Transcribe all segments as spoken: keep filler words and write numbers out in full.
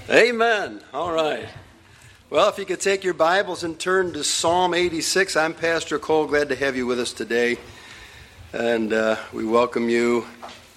Amen. All right. Well, if you could take your Bibles and turn to Psalm eighty-six. I'm Pastor Cole. Glad to have you with us today. And uh, we welcome you.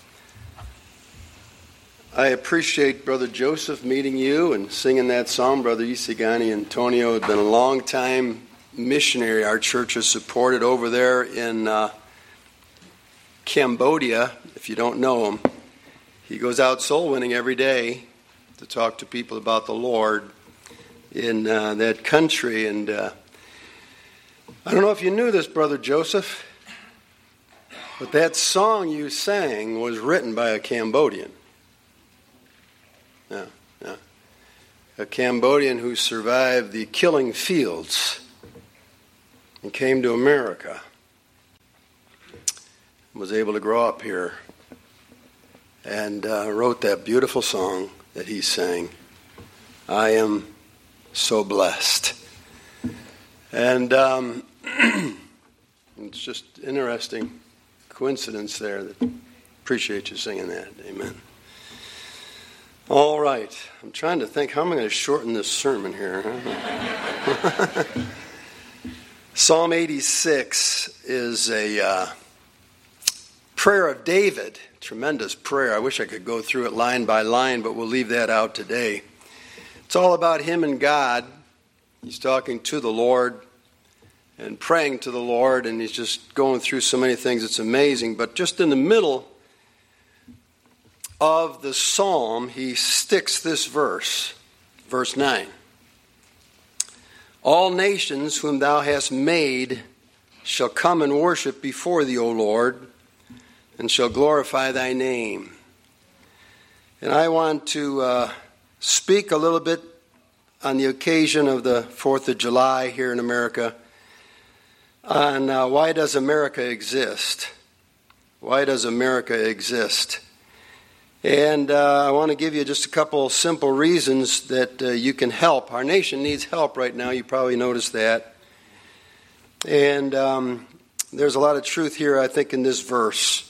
I appreciate Brother Joseph meeting you and singing that song. Brother Isigani Antonio has been a long time missionary our church has supported over there in uh, Cambodia. If you don't know him, he goes out soul winning every day to talk to people about the Lord in uh, that country. And uh, I don't know if you knew this, Brother Joseph, but that song you sang was written by a Cambodian. Yeah, yeah. A Cambodian who survived the killing fields and came to America and was able to grow up here and uh, wrote that beautiful song that he sang, I Am So Blessed. And um, it's just interesting coincidence there. That appreciate you singing that. Amen. All right. I'm trying to think, how am I going to shorten this sermon here? Huh? Psalm eighty-six is a uh, prayer of David. Tremendous prayer. I wish I could go through it line by line, but we'll leave that out today. It's all about him and God. He's talking to the Lord and praying to the Lord, and he's just going through so many things. It's amazing. But just in the middle of the psalm, he sticks this verse, verse nine. All nations whom thou hast made shall come and worship before thee, O Lord, and shall glorify thy name. And I want to uh, speak a little bit on the occasion of the fourth of July here in America on uh, why does America exist? Why does America exist? And uh, I want to give you just a couple simple reasons that uh, you can help. Our nation needs help right now. You probably noticed that. And um, there's a lot of truth here, I think, in this verse.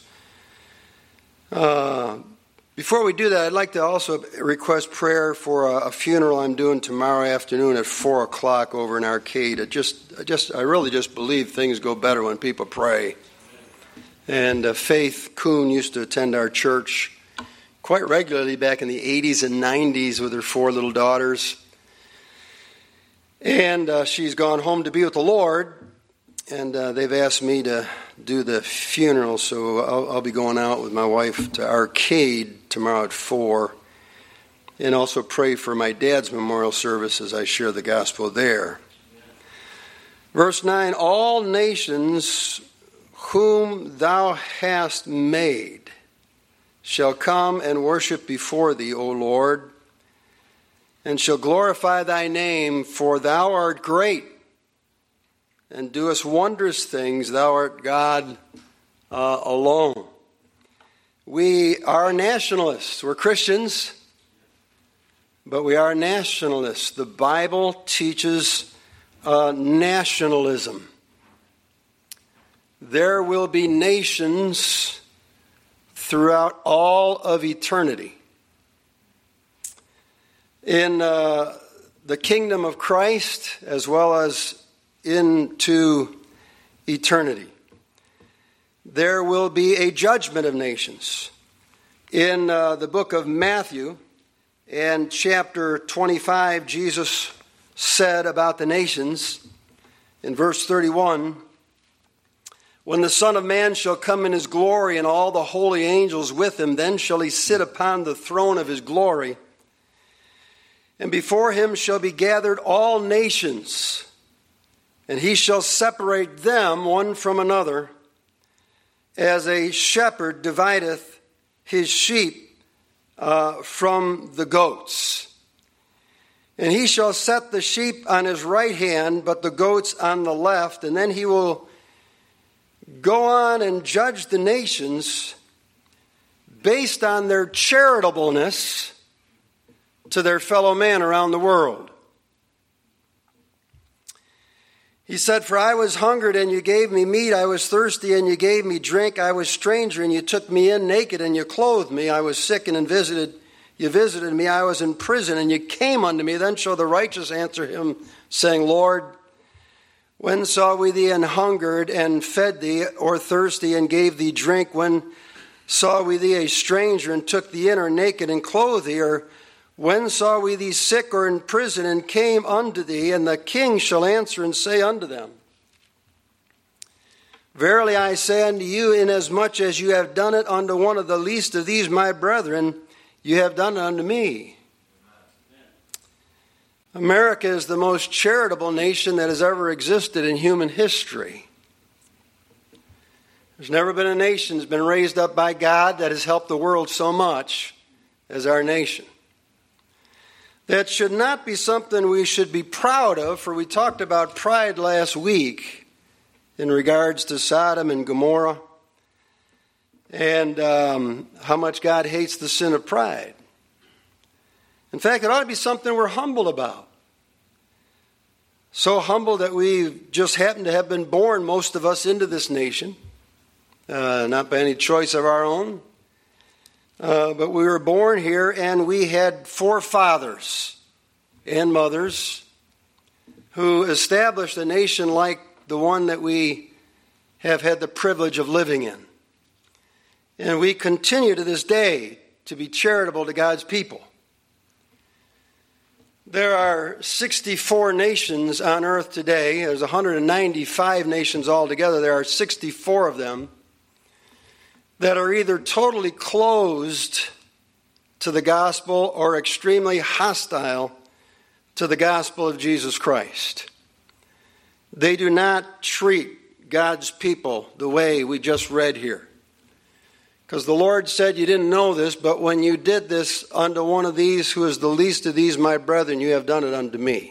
Uh, before we do that, I'd like to also request prayer for a, a funeral I'm doing tomorrow afternoon at four o'clock over in Arcade. It just, I just, I really just believe things go better when people pray. And uh, Faith Kuhn used to attend our church quite regularly back in the eighties and nineties with her four little daughters. And uh, she's gone home to be with the Lord. And uh, they've asked me to do the funeral, so I'll, I'll be going out with my wife to Arcade tomorrow at four, and also pray for my dad's memorial service as I share the gospel there. Verse nine, all nations whom thou hast made shall come and worship before thee, O Lord, and shall glorify thy name, for thou art great, and doest wondrous things. Thou art God uh, alone. We are nationalists. We're Christians, but we are nationalists. The Bible teaches uh, nationalism. There will be nations throughout all of eternity. In uh, the kingdom of Christ, as well as into eternity, there will be a judgment of nations. In uh, the book of Matthew and chapter twenty-five, Jesus said about the nations in verse thirty-one, when the Son of Man shall come in his glory and all the holy angels with him, then shall he sit upon the throne of his glory, and before him shall be gathered all nations, and he shall separate them one from another, as a shepherd divideth his sheep uh, from the goats. And he shall set the sheep on his right hand, but the goats on the left. And then he will go on and judge the nations based on their charitableness to their fellow man around the world. He said, for I was hungered and you gave me meat. I was thirsty and you gave me drink. I was stranger and you took me in. Naked and you clothed me. I was sick and visited you visited me, I was in prison, and you came unto me. Then shall the righteous answer him, saying, Lord, when saw we thee an hungered, and fed thee, or thirsty, and gave thee drink? When saw we thee a stranger, and took thee in, or naked, and clothed thee? Or when saw we thee sick or in prison, and came unto thee? And the king shall answer and say unto them, Verily I say unto you, inasmuch as you have done it unto one of the least of these my brethren, you have done it unto me. America is the most charitable nation that has ever existed in human history. There's never been a nation that's been raised up by God that has helped the world so much as our nation. That should not be something we should be proud of, for we talked about pride last week in regards to Sodom and Gomorrah and um, how much God hates the sin of pride. In fact, it ought to be something we're humble about. So humble that we just happen to have been born, most of us, into this nation. Uh, not by any choice of our own. Uh, but we were born here, and we had forefathers and mothers who established a nation like the one that we have had the privilege of living in. And we continue to this day to be charitable to God's people. There are sixty-four nations on earth today. There's one hundred ninety-five nations altogether. There are sixty-four of them that are either totally closed to the gospel or extremely hostile to the gospel of Jesus Christ. They do not treat God's people the way we just read here. Because the Lord said, you didn't know this, but when you did this unto one of these who is the least of these my brethren, you have done it unto me.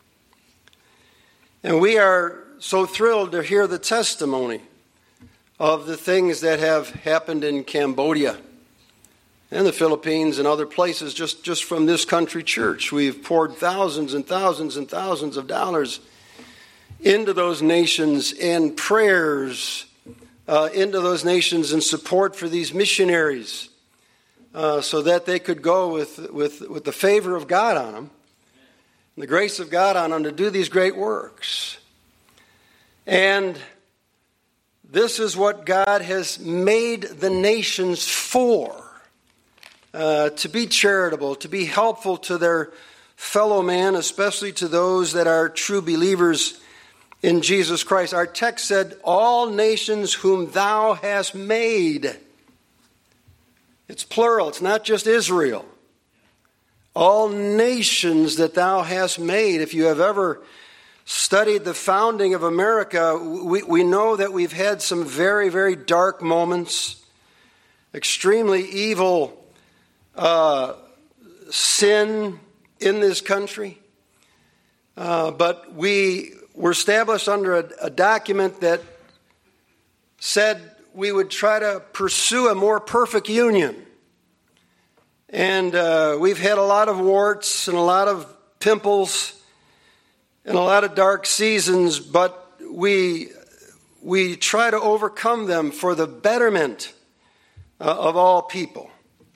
And we are so thrilled to hear the testimony of the things that have happened in Cambodia and the Philippines and other places just, just from this country church. We've poured thousands and thousands and thousands of dollars into those nations and prayers Uh, into those nations in support for these missionaries uh, so that they could go with, with, with the favor of God on them and the grace of God on them to do these great works. And this is what God has made the nations for, uh, to be charitable, to be helpful to their fellow man, especially to those that are true believers in Jesus Christ. Our text said, all nations whom thou hast made. It's plural. It's not just Israel. All nations that thou hast made. If you have ever studied the founding of America, we, we know that we've had some very, very dark moments. Extremely evil uh, sin in this country. Uh, but we were established under a, a document that said we would try to pursue a more perfect union. And uh, we've had a lot of warts and a lot of pimples and a lot of dark seasons, but we, we try to overcome them for the betterment uh, of all people.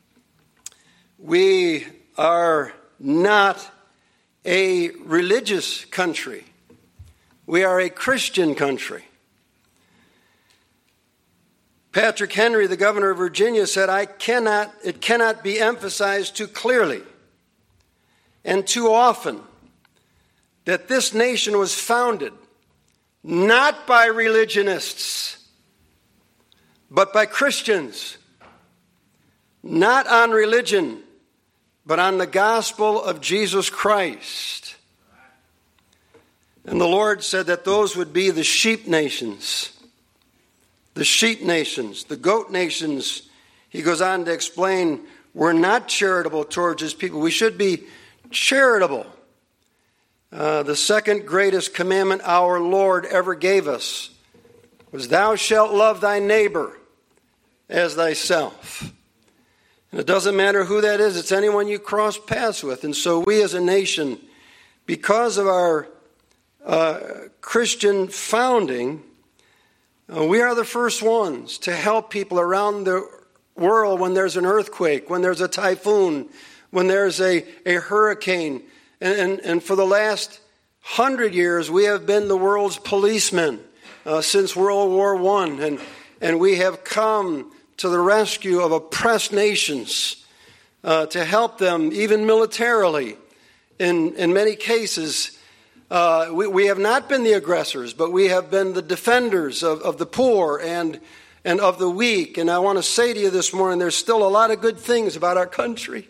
We are not a religious country. We are a Christian country. Patrick Henry, the governor of Virginia, said, I cannot, it cannot be emphasized too clearly and too often that this nation was founded not by religionists, but by Christians. Not on religion, but on the gospel of Jesus Christ. And the Lord said that those would be the sheep nations. The sheep nations, the goat nations. He goes on to explain, we're not charitable towards his people. We should be charitable. Uh, the second greatest commandment our Lord ever gave us was, thou shalt love thy neighbor as thyself. And it doesn't matter who that is. It's anyone you cross paths with. And so we as a nation, because of our uh, Christian founding, uh, we are the first ones to help people around the world when there's an earthquake, when there's a typhoon, when there's a, a hurricane. And, and, and for the last hundred years, we have been the world's policemen uh, since World War One. And, and we have come to the rescue of oppressed nations uh, to help them, even militarily. In, in many cases, uh, we, we have not been the aggressors, but we have been the defenders of, of the poor and and of the weak. And I want to say to you this morning, there's still a lot of good things about our country.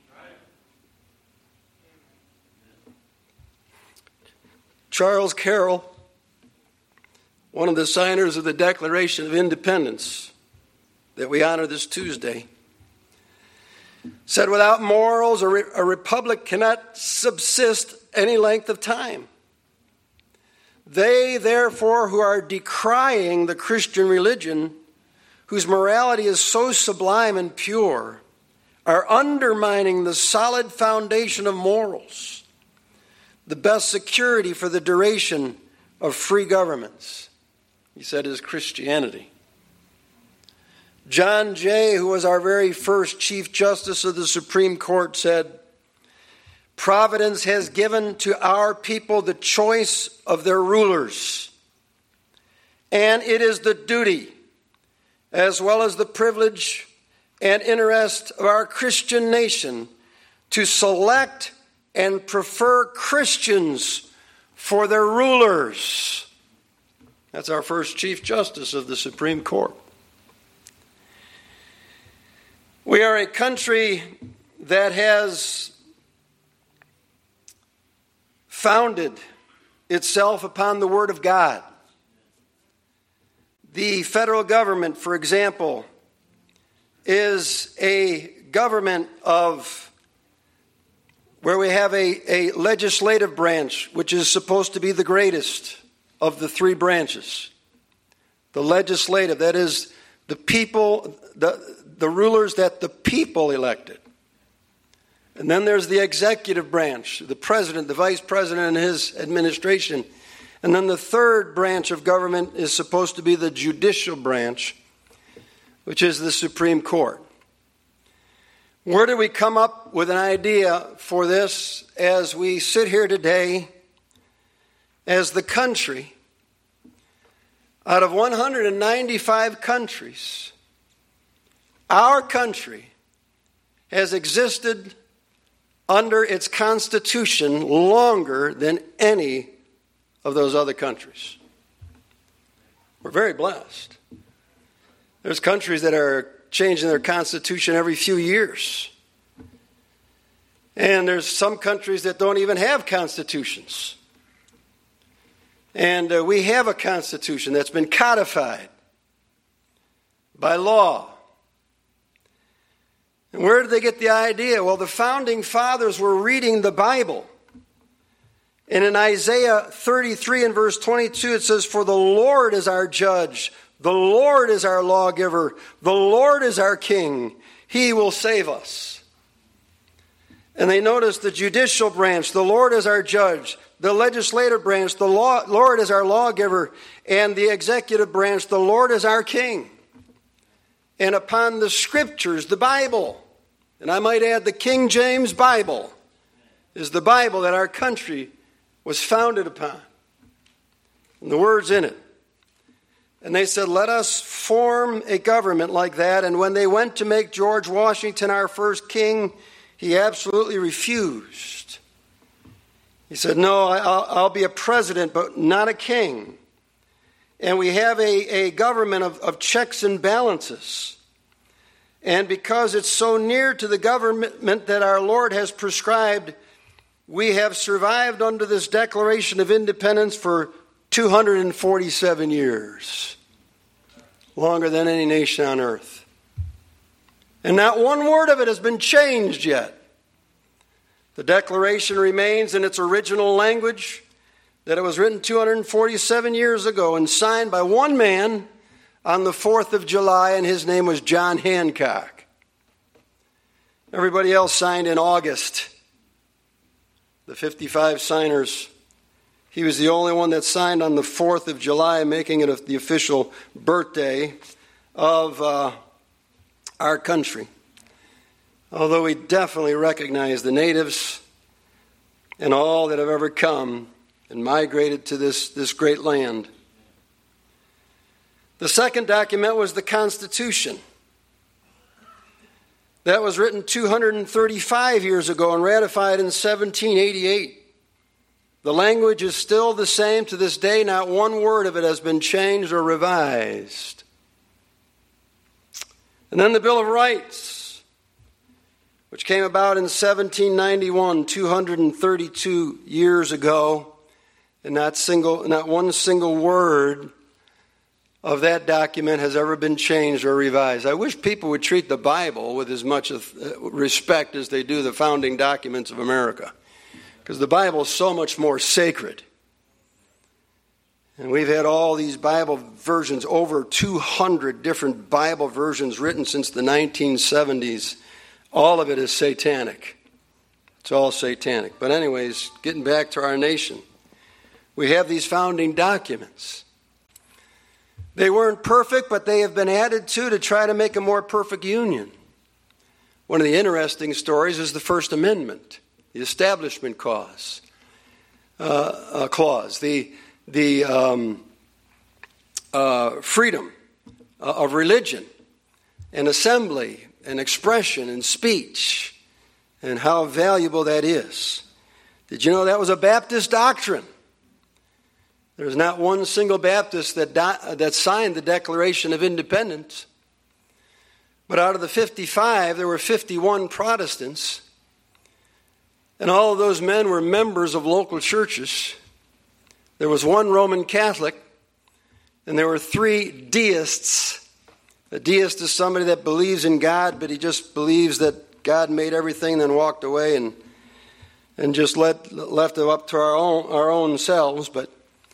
Charles Carroll, one of the signers of the Declaration of Independence that we honor this Tuesday, said, "Without morals, a, re- a republic cannot subsist any length of time. They, therefore, who are decrying the Christian religion, whose morality is so sublime and pure, are undermining the solid foundation of morals, the best security for the duration of free governments," he said, "is Christianity." John Jay, who was our very first Chief Justice of the Supreme Court, said, "Providence has given to our people the choice of their rulers, and it is the duty, as well as the privilege and interest of our Christian nation, to select and prefer Christians for their rulers." That's our first Chief Justice of the Supreme Court. We are a country that has founded itself upon the Word of God. The federal government, for example, is a government of where we have a, a legislative branch, which is supposed to be the greatest of the three branches. The legislative, that is the people, the, the rulers that the people elected. And then there's the executive branch, the president, the vice president, and his administration. And then the third branch of government is supposed to be the judicial branch, which is the Supreme Court. Where did we come up with an idea for this as we sit here today as the country? Out of one hundred ninety-five countries, our country has existed under its constitution longer than any of those other countries. We're very blessed. There's countries that are changing their constitution every few years. And there's some countries that don't even have constitutions. And uh, we have a constitution that's been codified by law. And where did they get the idea? Well, the founding fathers were reading the Bible. And in Isaiah thirty-three and verse twenty-two, it says, "For the Lord is our judge, the Lord is our lawgiver, the Lord is our king. He will save us." And they notice the judicial branch, the Lord is our judge. The legislative branch, the law, Lord is our lawgiver. And the executive branch, the Lord is our king. And upon the scriptures, the Bible, and I might add the King James Bible, is the Bible that our country was founded upon. And the words in it. And they said, let us form a government like that. And when they went to make George Washington our first king, he absolutely refused. He said, no, I'll, I'll be a president, but not a king. And we have a, a government of, of checks and balances. And because it's so near to the government that our Lord has prescribed, we have survived under this Declaration of Independence for two hundred forty-seven years. Longer than any nation on earth. And not one word of it has been changed yet. The Declaration remains in its original language, that it was written two hundred forty-seven years ago and signed by one man on the fourth of July, and his name was John Hancock. Everybody else signed in August. The fifty-five signers, he was the only one that signed on the fourth of July, making it the official birthday of uh, our country. although we definitely recognize the natives and all that have ever come and migrated to this, this great land. The second document was the Constitution. That was written two hundred thirty-five years ago and ratified in seventeen eighty-eight. The language is still the same to this day. Not one word of it has been changed or revised. And then the Bill of Rights, which came about in seventeen ninety-one, two hundred thirty-two years ago, and not single, not one single word of that document has ever been changed or revised. I wish people would treat the Bible with as much respect as they do the founding documents of America, because the Bible is so much more sacred. And we've had all these Bible versions, over two hundred different Bible versions written since the nineteen seventies. All of it is satanic. It's all satanic. But anyways, getting back to our nation, we have these founding documents. They weren't perfect, but they have been added to to try to make a more perfect union. One of the interesting stories is the First Amendment, the Establishment Clause, uh, uh, clause, the the um, uh, freedom of religion and assembly and expression and speech, and how valuable that is. Did you know that was a Baptist doctrine? There's not one single Baptist that do, that signed the Declaration of Independence. But out of the fifty-five, there were fifty-one Protestants. And all of those men were members of local churches. There was one Roman Catholic, and there were three deists. A deist is somebody that believes in God, but he just believes that God made everything and then walked away and and just let, left it up to our own, our own selves. But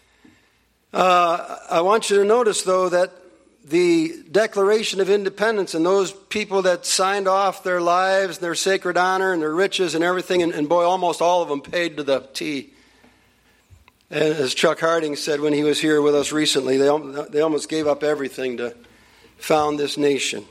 Uh, I want you to notice, though, that the Declaration of Independence and those people that signed off their lives, their sacred honor, and their riches and everything, and, and boy, almost all of them paid to the T. And as Chuck Harding said when he was here with us recently, they, they almost gave up everything to found this nation.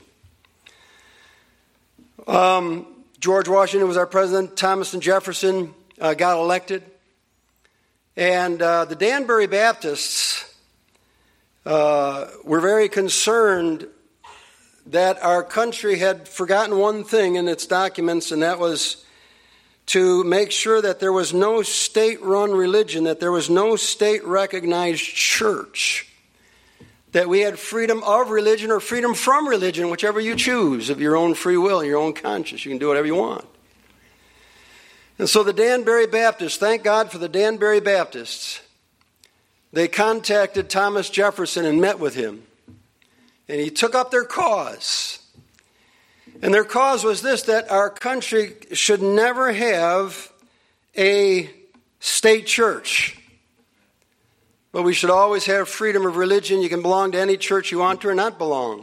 Um, George Washington was our president. Thomas and Jefferson uh, got elected. And uh, the Danbury Baptists uh, were very concerned that our country had forgotten one thing in its documents, and that was to make sure that there was no state-run religion, that there was no state-recognized church, that we had freedom of religion or freedom from religion, whichever you choose, of your own free will, your own conscience. You can do whatever you want. And so the Danbury Baptists, thank God for the Danbury Baptists, they contacted Thomas Jefferson and met with him. And he took up their cause. And their cause was this, that our country should never have a state church. But we should always have freedom of religion. You can belong to any church you want to or not belong.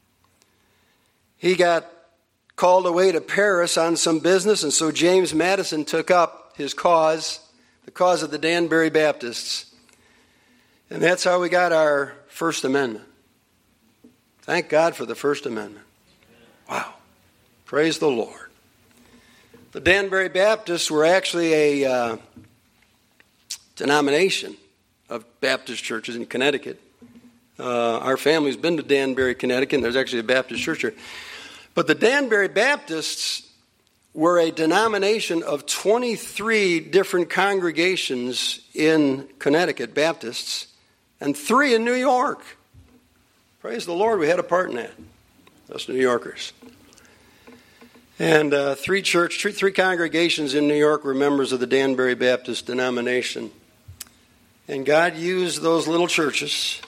He got called away to Paris on some business, and so James Madison took up his cause, the cause of the Danbury Baptists. And that's how we got our First Amendment. Thank God for the First Amendment. Wow. Praise the Lord. The Danbury Baptists were actually a uh, denomination of Baptist churches in Connecticut. Uh, our family's been to Danbury, Connecticut, and there's actually a Baptist church here. But the Danbury Baptists were a denomination of twenty-three different congregations in Connecticut, Baptists, and three in New York. Praise the Lord, we had a part in that, us New Yorkers. And uh, three church, three, three congregations in New York were members of the Danbury Baptist denomination. And God used those little churches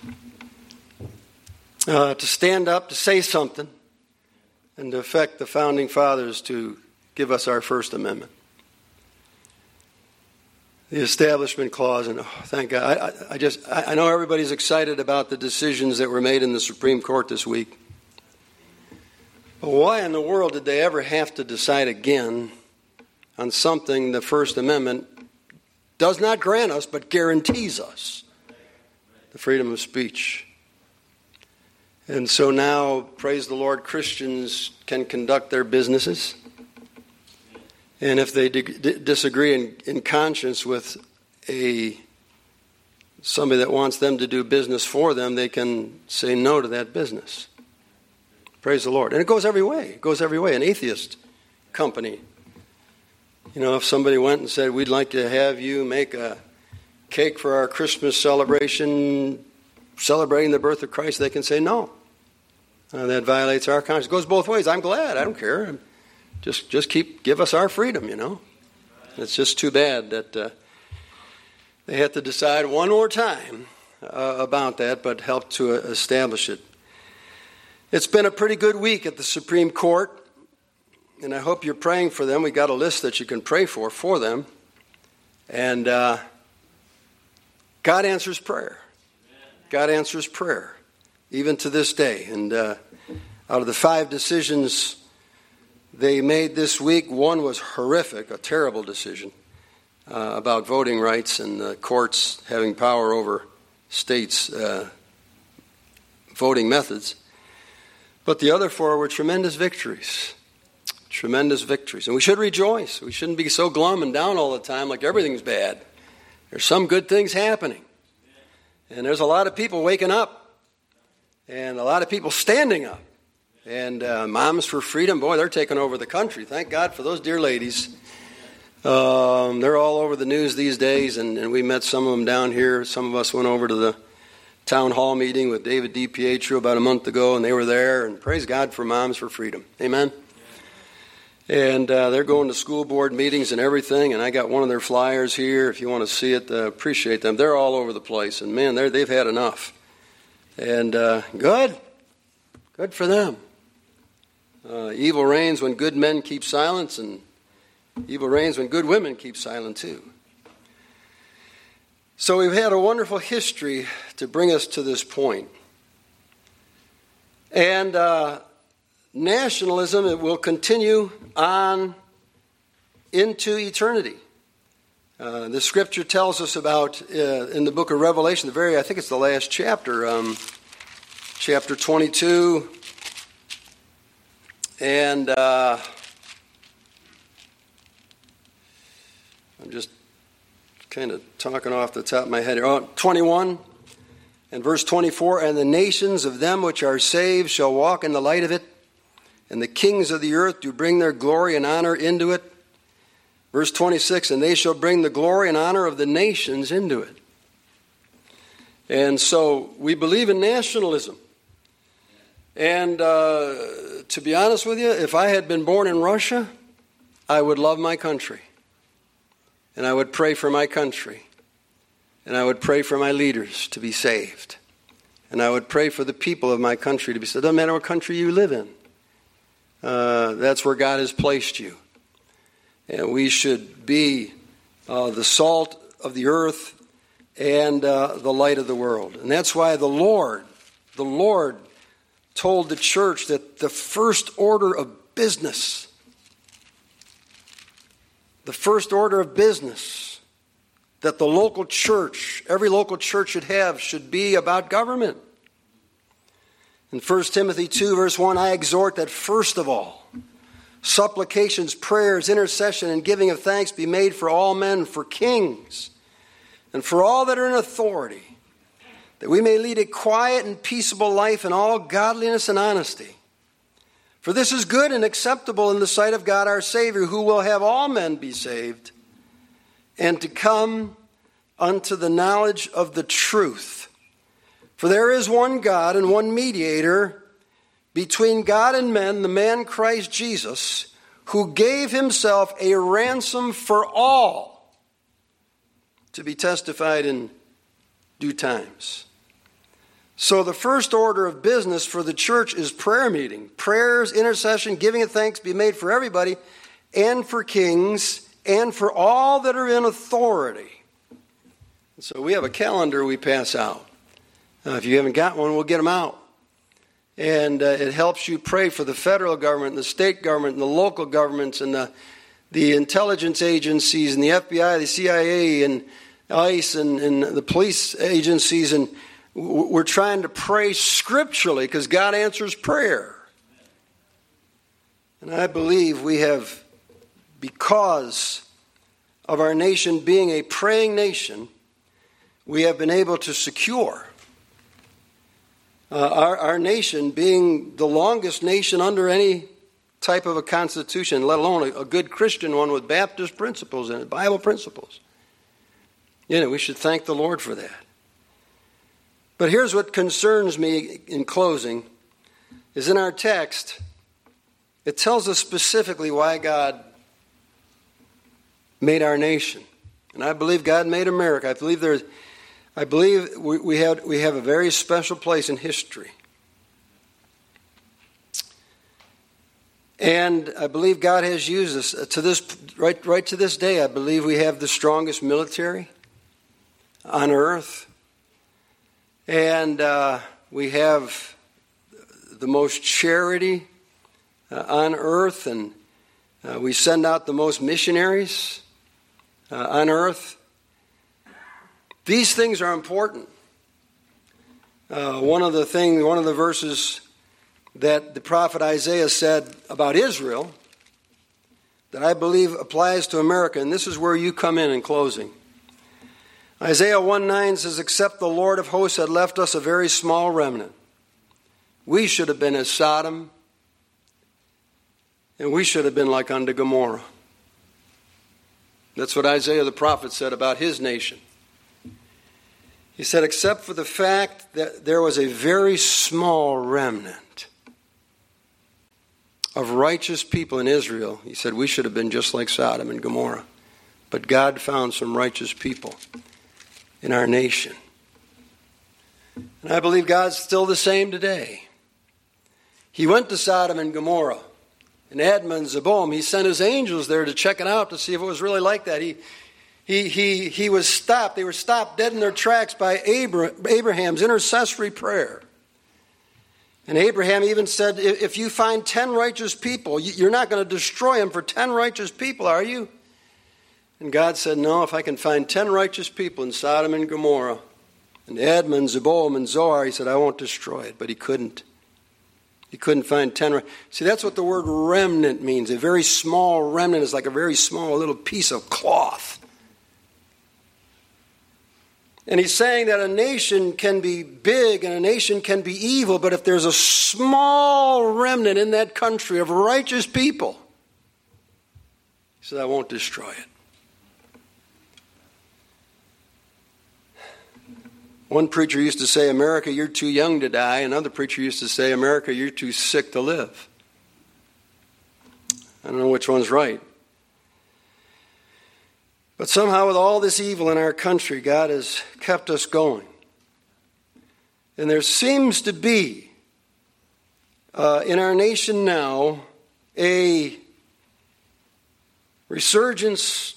uh, to stand up, to say something, and to affect the founding fathers to give us our First Amendment. The Establishment Clause, and oh, thank God. I, I, I just, I, I know everybody's excited about the decisions that were made in the Supreme Court this week. But why in the world did they ever have to decide again on something the First Amendment does not grant us, but guarantees us? The freedom of speech. And so now, praise the Lord, Christians can conduct their businesses. And if they d- disagree in, in conscience with a somebody that wants them to do business for them, they can say no to that business. Praise the Lord. And it goes every way. It goes every way. An atheist company. You know, if somebody went and said, we'd like to have you make a cake for our Christmas celebration, celebrating the birth of Christ, they can say no. Uh, that violates our conscience. It goes both ways. I'm glad. I don't care. Just just keep, give us our freedom, you know. It's just too bad that uh, they have to decide one more time uh, about that, but help to uh, establish it. It's been a pretty good week at the Supreme Court, and I hope you're praying for them. We got a list that you can pray for for them. And uh, God answers prayer. God answers prayer, even to this day. And uh, out of the five decisions they made this week, one was horrific, a terrible decision uh, about voting rights and the courts having power over states' uh, voting methods. But the other four were tremendous victories. Tremendous victories. And we should rejoice. We shouldn't be so glum and down all the time like everything's bad. There's some good things happening. And there's a lot of people waking up. And a lot of people standing up. And uh, Moms for Freedom, boy, they're taking over the country. Thank God for those dear ladies. Um, they're all over the news these days. And, and we met some of them down here. Some of us went over to the town hall meeting with David DiPietro about a month ago, and they were there, and praise God for Moms for Freedom. Amen? And uh, they're going to school board meetings and everything, and I got one of their flyers here. If you want to see it, uh, appreciate them. They're all over the place, and man, they're, they've had enough. And uh, good. Good for them. Uh, evil reigns when good men keep silence, and evil reigns when good women keep silent too. So we've had a wonderful history to bring us to this point. And uh, nationalism, it will continue on into eternity. Uh, the scripture tells us about, uh, in the book of Revelation, the very, I think it's the last chapter, um, chapter twenty-two, and uh, I'm just kind of talking off the top of my head here. Oh, twenty-one and verse twenty-four, and the nations of them which are saved shall walk in the light of it, and the kings of the earth do bring their glory and honor into it. Verse twenty-six, and they shall bring the glory and honor of the nations into it. And so we believe in nationalism. And uh, to be honest with you, if I had been born in Russia, I would love my country. And I would pray for my country. And I would pray for my leaders to be saved. And I would pray for the people of my country to be saved. It doesn't matter what country you live in. Uh, that's where God has placed you. And we should be uh, the salt of the earth and uh, the light of the world. And that's why the Lord, the Lord told the church that the first order of business The first order of business that the local church, every local church should have, should be about government. In First Timothy two, verse one, I exhort that first of all, supplications, prayers, intercession, and giving of thanks be made for all men, for kings, and for all that are in authority, that we may lead a quiet and peaceable life in all godliness and honesty. For this is good and acceptable in the sight of God our Savior, who will have all men be saved, and to come unto the knowledge of the truth. For there is one God and one mediator between God and men, the man Christ Jesus, who gave himself a ransom for all, to be testified in due times. So the first order of business for the church is prayer meeting. Prayers, intercession, giving of thanks be made for everybody, and for kings, and for all that are in authority. So we have a calendar we pass out. Uh, if you haven't got one, we'll get them out. And uh, it helps you pray for the federal government, and the state government, and the local governments, and the, the intelligence agencies, and the F B I, the C I A, and ICE, and, and the police agencies, and we're trying to pray scripturally because God answers prayer. And I believe we have because of our nation being a praying nation, we have been able to secure uh, our, our nation being the longest nation under any type of a constitution, let alone a, a good Christian one with Baptist principles and Bible principles. You know, we should thank the Lord for that. But here's what concerns me in closing, is in our text, it tells us specifically why God made our nation. And I believe God made America. I believe there's I believe we, we have we have a very special place in history. And I believe God has used us to this right right to this day. I believe we have the strongest military on earth. And uh, we have the most charity uh, on earth, and uh, we send out the most missionaries uh, on earth. These things are important. Uh, one of the things, one of the verses that the prophet Isaiah said about Israel that I believe applies to America, and this is where you come in in closing. Isaiah one nine says, "Except the Lord of hosts had left us a very small remnant, we should have been as Sodom, and we should have been like unto Gomorrah." That's what Isaiah the prophet said about his nation. He said, except for the fact that there was a very small remnant of righteous people in Israel, he said, we should have been just like Sodom and Gomorrah. But God found some righteous people in our nation. And I believe God's still the same today. He went to Sodom and Gomorrah, and Admah and Zeboam. He sent his angels there to check it out to see if it was really like that. He he he he was stopped. They were stopped dead in their tracks by Abraham's intercessory prayer. And Abraham even said, if you find ten righteous people, you're not going to destroy them for ten righteous people, are you? And God said, no, if I can find ten righteous people in Sodom and Gomorrah, and Admah and Zeboam and Zoar, he said, I won't destroy it. But he couldn't. He couldn't find ten. See, that's what the word remnant means. A very small remnant is like a very small little piece of cloth. And he's saying that a nation can be big and a nation can be evil, but if there's a small remnant in that country of righteous people, he said, I won't destroy it. One preacher used to say, America, you're too young to die. Another preacher used to say, America, you're too sick to live. I don't know which one's right. But somehow with all this evil in our country, God has kept us going. And there seems to be uh, in our nation now a resurgence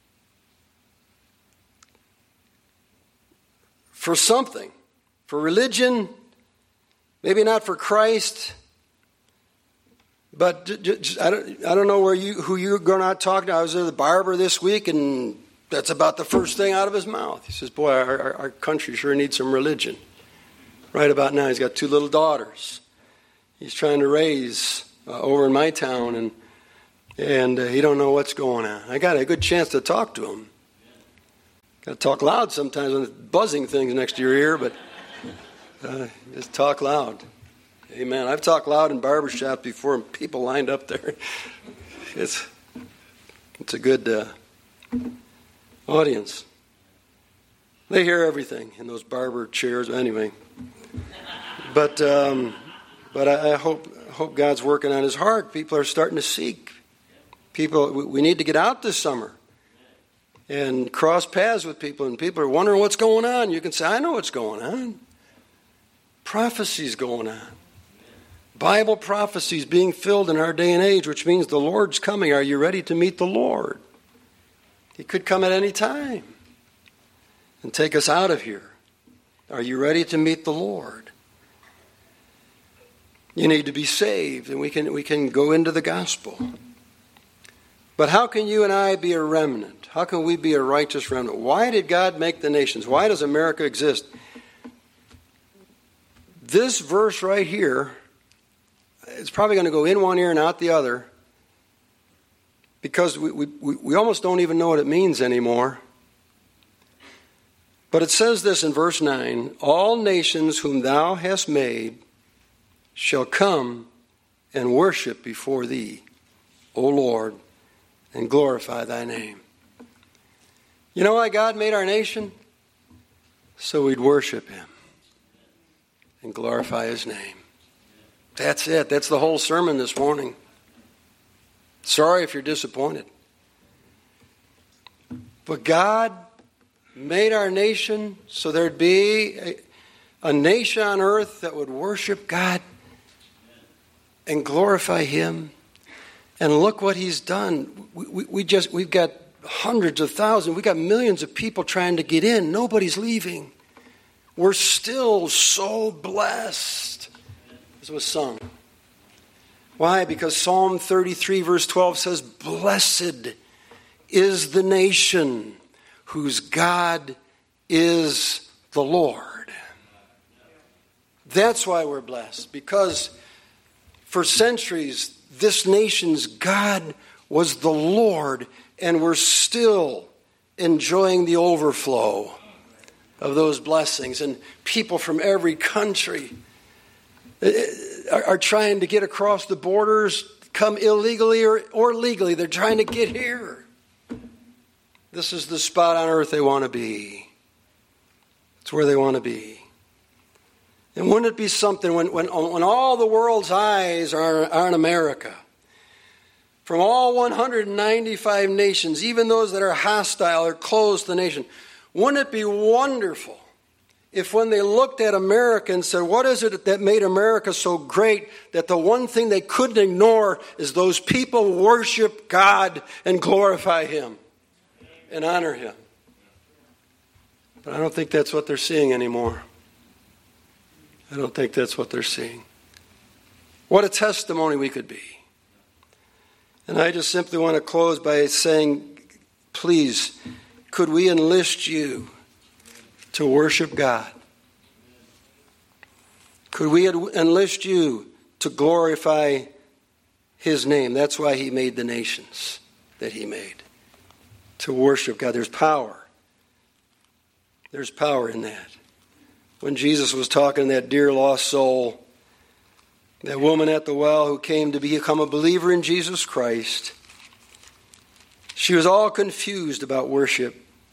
for something, for religion, maybe not for Christ, but just, I don't I don't know where you who you're going out talking to. I was at the barber this week, and that's about the first thing out of his mouth. He says, "Boy, our, our, our country sure needs some religion." Right about now, he's got two little daughters. He's trying to raise uh, over in my town, and and uh, he don't know what's going on. I got a good chance to talk to him. Got to talk loud sometimes when it's buzzing things next to your ear, but uh, just talk loud. Amen. I've talked loud in barbershops before, and people lined up there. It's it's a good uh, audience. They hear everything in those barber chairs. Anyway, but um, but I, I hope hope God's working on his heart. People are starting to seek. People, we, we need to get out this summer and cross paths with people, and people are wondering what's going on. You can say, I know what's going on. Prophecy's going on. Bible prophecies being filled in our day and age, which means the Lord's coming. Are you ready to meet the Lord? He could come at any time and take us out of here. Are you ready to meet the Lord? You need to be saved, and we can we can go into the gospel. But how can you and I be a remnant? How can we be a righteous remnant? Why did God make the nations? Why does America exist? This verse right here, it's probably going to go in one ear and out the other. because we, we, we almost don't even know what it means anymore. But it says this in verse nine, all nations whom thou hast made shall come and worship before thee, O Lord, and glorify thy name. You know why God made our nation? So we'd worship him and glorify his name. That's it. That's the whole sermon this morning. Sorry if you're disappointed. But God made our nation so there'd be a, a nation on earth that would worship God and glorify him. And look what he's done. We, we, we just, we've got hundreds of thousands. We've got millions of people trying to get in. Nobody's leaving. We're still so blessed. This was sung. Why? Because Psalm thirty-three verse twelve says, blessed is the nation whose God is the Lord. That's why we're blessed. Because for centuries, this nation's God was the Lord, and we're still enjoying the overflow of those blessings. And people from every country are, are trying to get across the borders, come illegally or, or legally. They're trying to get here. This is the spot on earth they want to be. It's where they want to be. And wouldn't it be something when, when, when all the world's eyes are, are on America, from all one hundred ninety-five nations, even those that are hostile or closed to the nation, wouldn't it be wonderful if when they looked at America and said, what is it that made America so great, that the one thing they couldn't ignore is those people worship God and glorify him and honor him. But I don't think that's what they're seeing anymore. I don't think that's what they're seeing. What a testimony we could be. And I just simply want to close by saying, please, could we enlist you to worship God? Could we enlist you to glorify his name? That's why he made the nations that he made. To worship God. There's power. There's power in that. When Jesus was talking to that dear lost soul, that woman at the well who came to become a believer in Jesus Christ, she was all confused about worship.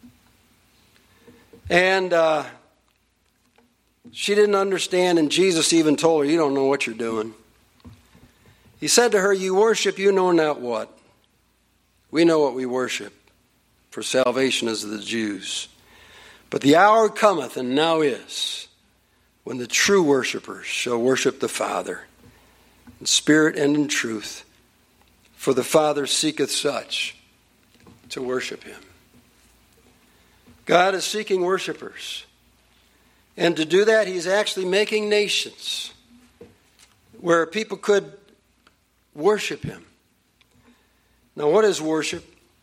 And uh, she didn't understand, and Jesus even told her, you don't know what you're doing. He said to her, you worship, you know not what. We know what we worship, for salvation is of the Jews. But the hour cometh, and now is, when the true worshipers shall worship the Father in spirit and in truth. For the Father seeketh such to worship him. God is seeking worshipers. And to do that, he's actually making nations where people could worship him. Now, what is worship?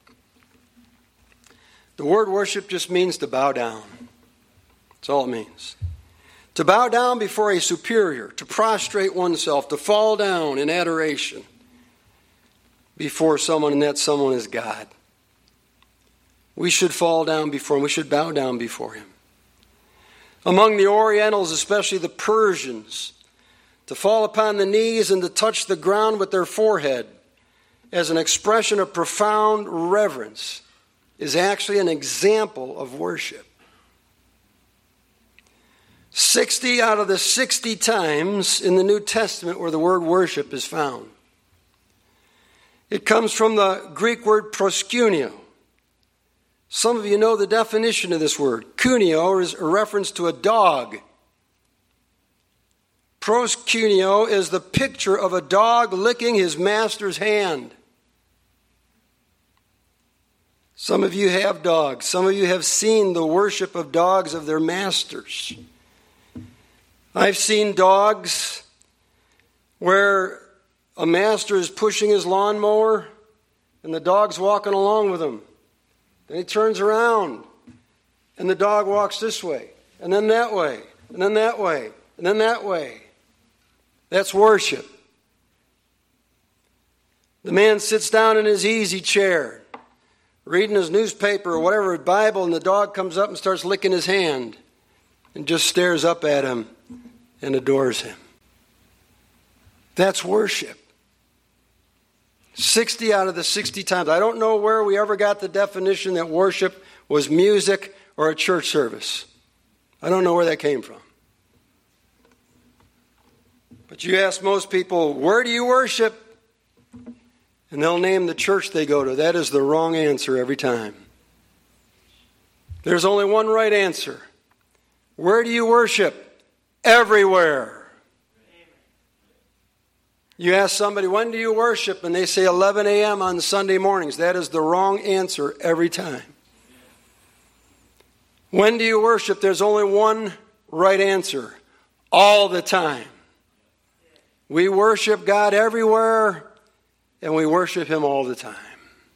The word worship just means to bow down. That's all it means. To bow down before a superior, to prostrate oneself, to fall down in adoration before someone, and that someone is God. We should fall down before him. We should bow down before him. Among the Orientals, especially the Persians, to fall upon the knees and to touch the ground with their forehead as an expression of profound reverence is actually an example of worship. Sixty out of the sixty times in the New Testament where the word worship is found. It comes from the Greek word proskuneo. Some of you know the definition of this word. Kuneo is a reference to a dog. Proskuneo is the picture of a dog licking his master's hand. Some of you have dogs. Some of you have seen the worship of dogs of their masters. I've seen dogs where a master is pushing his lawnmower and the dog's walking along with him. Then he turns around and the dog walks this way and then that way and then that way and then that way. That's worship. The man sits down in his easy chair, reading his newspaper or whatever, Bible, and the dog comes up and starts licking his hand and just stares up at him and adores him. That's worship. sixty out of the sixty times. I don't know where we ever got the definition that worship was music or a church service. I don't know where that came from. But you ask most people, where do you worship? And they'll name the church they go to. That is the wrong answer every time. There's only one right answer. Where do you worship? Everywhere. You ask somebody, when do you worship? And they say eleven a.m. on Sunday mornings. That is the wrong answer every time. When do you worship? There's only one right answer. All the time. We worship God everywhere, and we worship Him all the time.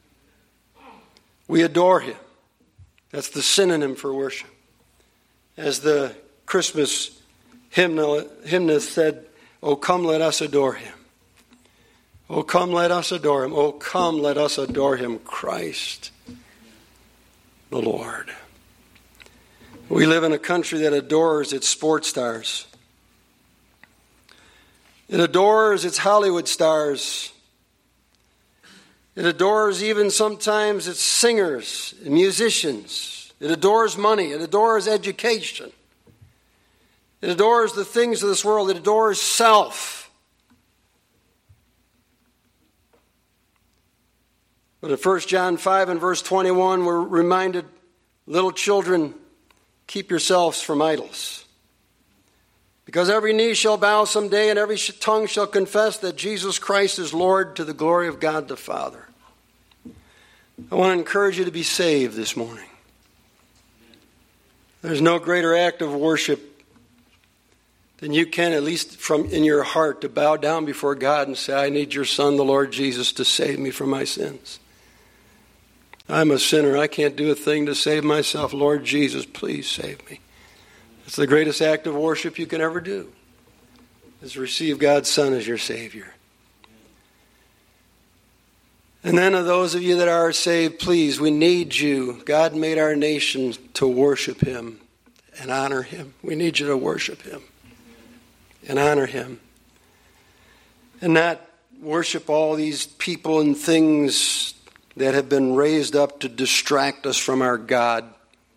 We adore Him. That's the synonym for worship. As the Christmas hymnal, hymnist said, "Oh, come, let us adore Him. Oh, come, let us adore Him. Oh, come, let us adore Him, Christ the Lord." We live in a country that adores its sports stars. It adores its Hollywood stars. It adores even sometimes its singers and musicians. It adores money. It adores education. It adores the things of this world. It adores self. But in First John five and verse twenty-one, we're reminded, little children, keep yourselves from idols. Because every knee shall bow someday, and every tongue shall confess that Jesus Christ is Lord, to the glory of God the Father. I want to encourage you to be saved this morning. There's no greater act of worship than you can, at least from in your heart, to bow down before God and say, I need your Son, the Lord Jesus, to save me from my sins. I'm a sinner. I can't do a thing to save myself. Lord Jesus, please save me. It's the greatest act of worship you can ever do, is receive God's Son as your Savior. And then of those of you that are saved, please, we need you. God made our nation to worship Him and honor Him. We need you to worship Him and honor Him. And not worship all these people and things that have been raised up to distract us from our God.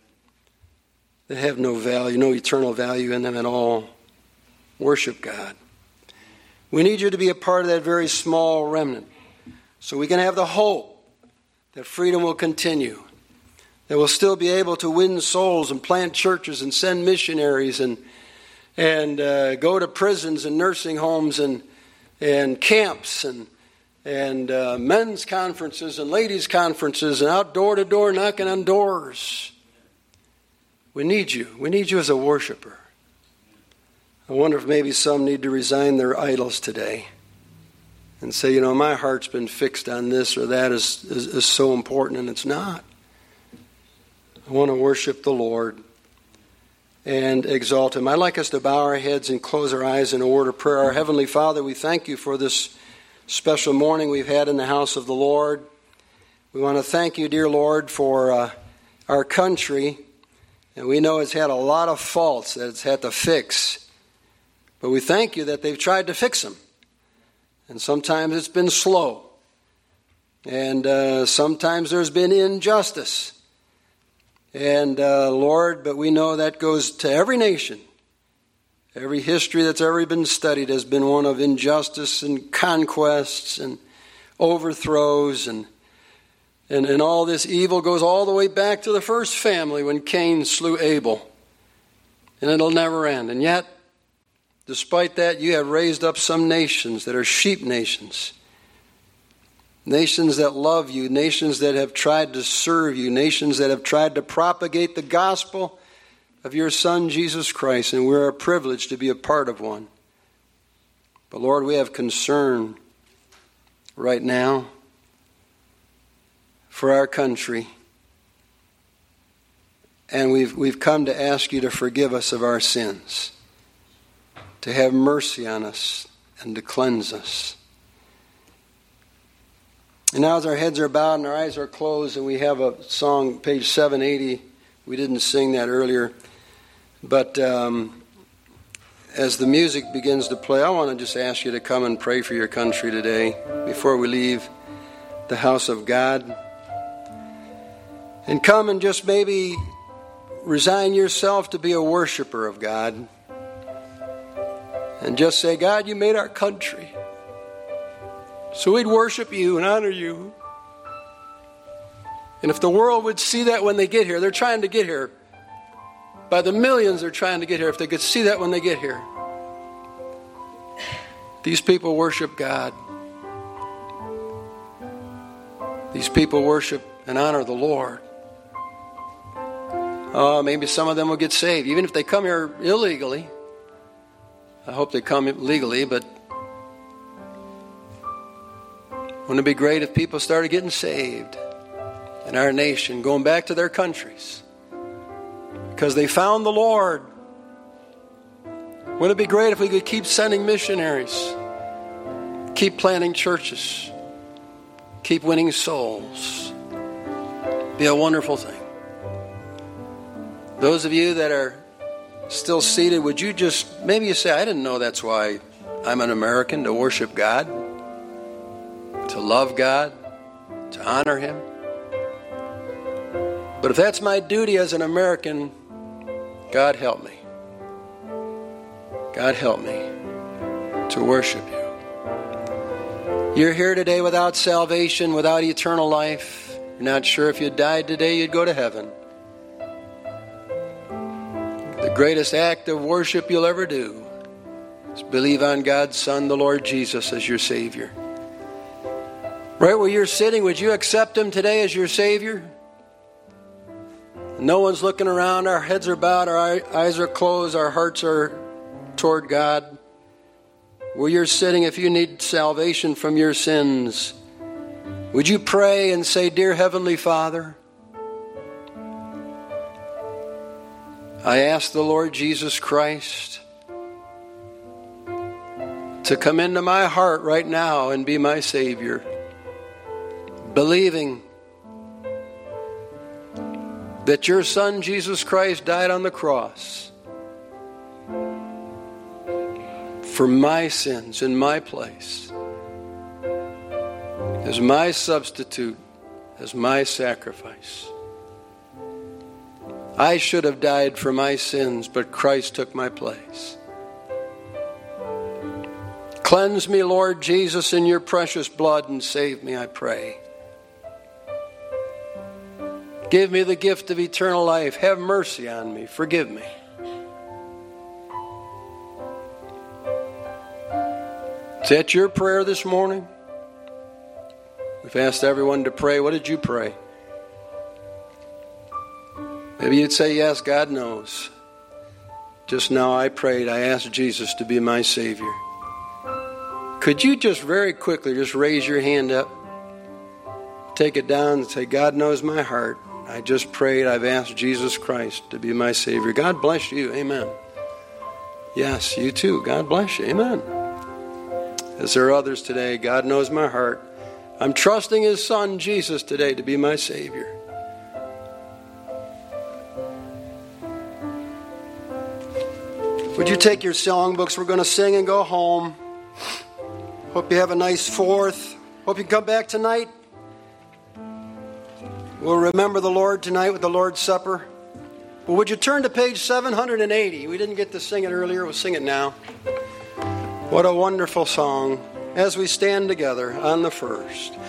They have no value, no eternal value in them at all. Worship God. We need you to be a part of that very small remnant, so we can have the hope that freedom will continue, that we'll still be able to win souls and plant churches and send missionaries and and uh, go to prisons and nursing homes and and camps and and uh, men's conferences and ladies' conferences and out door to door knocking on doors. We need you. We need you as a worshiper. I wonder if maybe some need to resign their idols today and say, you know, my heart's been fixed on this or that is, is, is so important, and it's not. I want to worship the Lord and exalt Him. I'd like us to bow our heads and close our eyes in a word of prayer. Our Heavenly Father, we thank you for this special morning we've had in the house of the Lord. We want to thank you, dear Lord, for uh, our country. And we know it's had a lot of faults that it's had to fix. But we thank you that they've tried to fix them. And sometimes it's been slow. And uh, sometimes there's been injustice. And uh, Lord, but we know that goes to every nation. Every history that's ever been studied has been one of injustice and conquests and overthrows, and And, and all this evil goes all the way back to the first family when Cain slew Abel. And it'll never end. And yet, despite that, you have raised up some nations that are sheep nations. Nations that love you. Nations that have tried to serve you. Nations that have tried to propagate the gospel of your Son, Jesus Christ. And we're privileged to be a part of one. But Lord, we have concern right now for our country. And we've we've come to ask you to forgive us of our sins, to have mercy on us and to cleanse us. And now as our heads are bowed and our eyes are closed, and we have a song, page seven eighty. We didn't sing that earlier. But um, as the music begins to play, I want to just ask you to come and pray for your country today before we leave the house of God. And come and just maybe resign yourself to be a worshiper of God. And just say, God, you made our country, so we'd worship you and honor you. And if the world would see that when they get here, they're trying to get here. By the millions they're trying to get here. If they could see that when they get here. These people worship God. These people worship and honor the Lord. Oh, maybe some of them will get saved. Even if they come here illegally. I hope they come legally, but wouldn't it be great if people started getting saved in our nation, going back to their countries because they found the Lord? Wouldn't it be great if we could keep sending missionaries, keep planting churches, keep winning souls? Be a wonderful thing. Those of you that are still seated, would you just, maybe you say, I didn't know that's why I'm an American, to worship God, to love God, to honor Him. But if that's my duty as an American, God help me. God help me to worship you. You're here today without salvation, without eternal life. You're not sure if you died today, you'd go to heaven. The greatest act of worship you'll ever do is believe on God's Son, the Lord Jesus, as your Savior. Right where you're sitting, would you accept Him today as your Savior? No one's looking around. Our heads are bowed. Our eyes are closed. Our hearts are toward God. Where you're sitting, if you need salvation from your sins, would you pray and say, Dear Heavenly Father, I ask the Lord Jesus Christ to come into my heart right now and be my Savior, believing that your Son Jesus Christ died on the cross for my sins in my place, as my substitute, as my sacrifice. I should have died for my sins, but Christ took my place. Cleanse me, Lord Jesus, in your precious blood and save me, I pray. Give me the gift of eternal life. Have mercy on me. Forgive me. Is that your prayer this morning? We've asked everyone to pray. What did you pray? Maybe you'd say, yes, God knows. Just now I prayed. I asked Jesus to be my Savior. Could you just very quickly just raise your hand up, take it down and say, God knows my heart. I just prayed. I've asked Jesus Christ to be my Savior. God bless you. Amen. Yes, you too. God bless you. Amen. As there are others today, God knows my heart. I'm trusting His Son, Jesus, today to be my Savior. Would you take your songbooks? We're going to sing and go home. Hope you have a nice Fourth. Hope you come back tonight. We'll remember the Lord tonight with the Lord's Supper. But would you turn to page seven hundred eighty? We didn't get to sing it earlier. We'll sing it now. What a wonderful song as we stand together on the first.